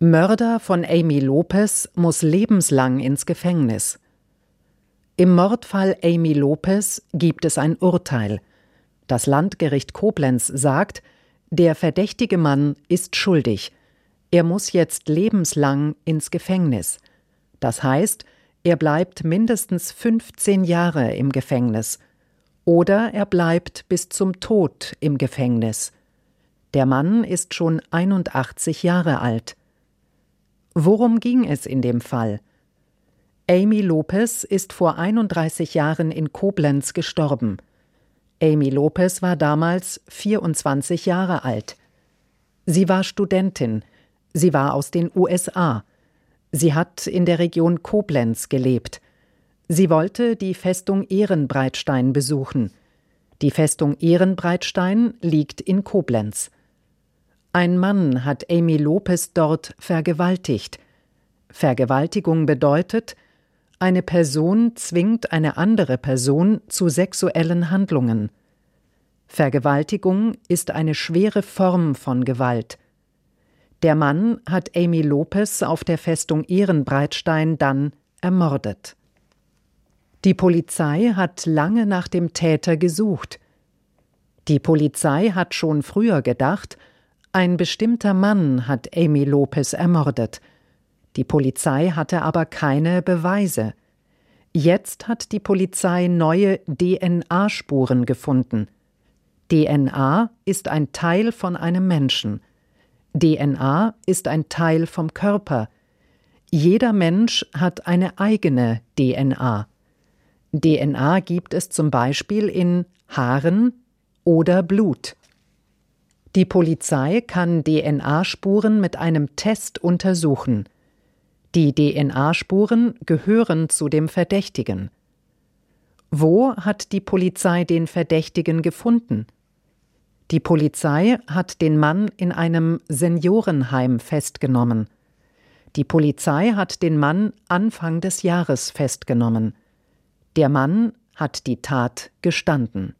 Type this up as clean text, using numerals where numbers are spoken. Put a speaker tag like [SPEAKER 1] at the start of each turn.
[SPEAKER 1] Mörder von Amy Lopez muss lebenslang ins Gefängnis. Im Mordfall Amy Lopez gibt es ein Urteil. Das Landgericht Koblenz sagt, der verdächtige Mann ist schuldig. Er muss jetzt lebenslang ins Gefängnis. Das heißt, er bleibt mindestens 15 Jahre im Gefängnis. Oder er bleibt bis zum Tod im Gefängnis. Der Mann ist schon 81 Jahre alt. Worum ging es in dem Fall? Amy Lopez ist vor 31 Jahren in Koblenz gestorben. Amy Lopez war damals 24 Jahre alt. Sie war Studentin. Sie war aus den USA. Sie hat in der Region Koblenz gelebt. Sie wollte die Festung Ehrenbreitstein besuchen. Die Festung Ehrenbreitstein liegt in Koblenz. Ein Mann hat Amy Lopez dort vergewaltigt. Vergewaltigung bedeutet, eine Person zwingt eine andere Person zu sexuellen Handlungen. Vergewaltigung ist eine schwere Form von Gewalt. Der Mann hat Amy Lopez auf der Festung Ehrenbreitstein dann ermordet. Die Polizei hat lange nach dem Täter gesucht. Die Polizei hat schon früher gedacht, ein bestimmter Mann hat Amy Lopez ermordet. Die Polizei hatte aber keine Beweise. Jetzt hat die Polizei neue DNA-Spuren gefunden. DNA ist ein Teil von einem Menschen. DNA ist ein Teil vom Körper. Jeder Mensch hat eine eigene DNA. DNA gibt es zum Beispiel in Haaren oder Blut. Die Polizei kann DNA-Spuren mit einem Test untersuchen. Die DNA-Spuren gehören zu dem Verdächtigen. Wo hat die Polizei den Verdächtigen gefunden? Die Polizei hat den Mann in einem Seniorenheim festgenommen. Die Polizei hat den Mann Anfang des Jahres festgenommen. Der Mann hat die Tat gestanden.